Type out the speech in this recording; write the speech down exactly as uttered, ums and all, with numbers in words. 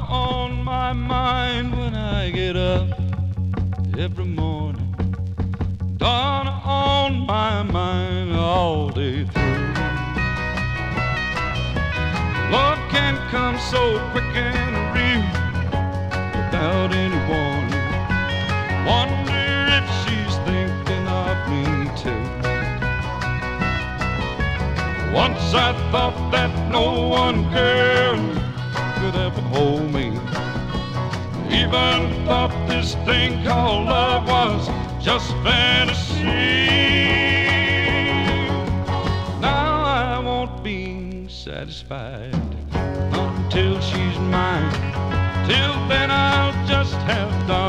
on my mind when I get up every morning. Dawn on my mind all day through. Love can come so quick and real without any warning. Wonder if she's thinking of me too. Once I thought that no one girl could ever hold me. Even thought this thing called love was just fantasy. Now I won't be satisfied until she's mine. Till then I'll just have done